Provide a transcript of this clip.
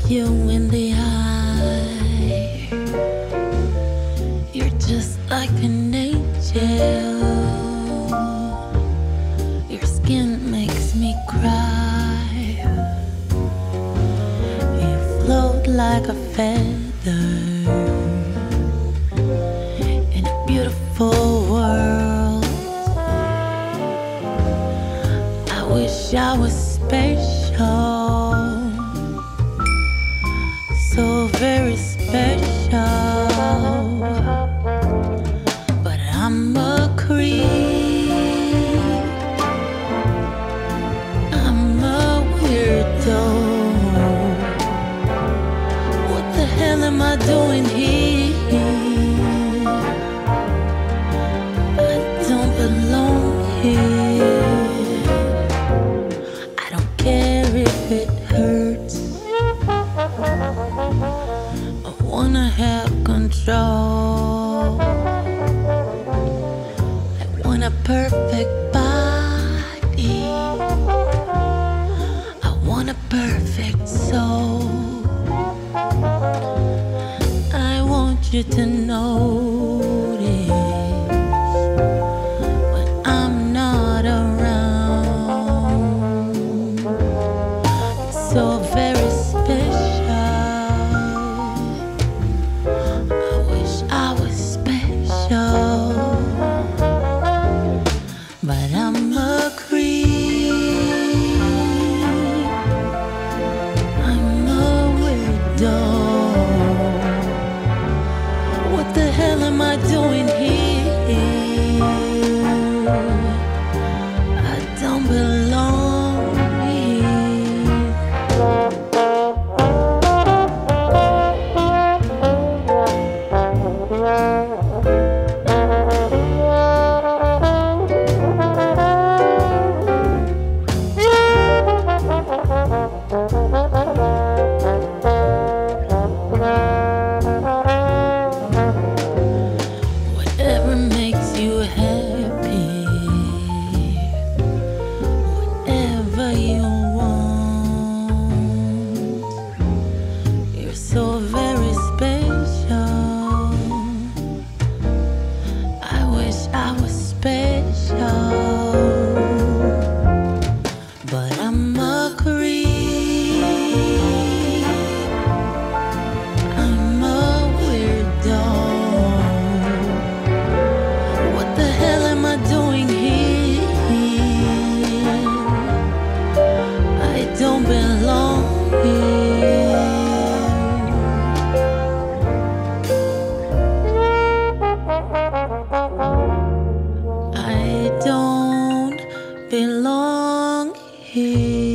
you in the eye. You're just like an angel. Your skin makes me cry. You float like a feather in a beautiful world. I wish I was special, so very special, but I'm a creep. I'm a weirdo. What the hell am I doing here? I don't belong here. I don't care if it hurts. I wanna have control. I want a perfect body. I want a perfect soul. I want you to notice when I'm not around. It's so very special. I wish I was special, but I'm a creep. I'm a weirdo. What the hell am I doing here? I don't belong here. Whatever makes you happy, whatever you want. You're so very special. I wish I was special, but I'm a creep. I'm a weirdo. What the hell am I doing here? I don't belong here. I don't belong here.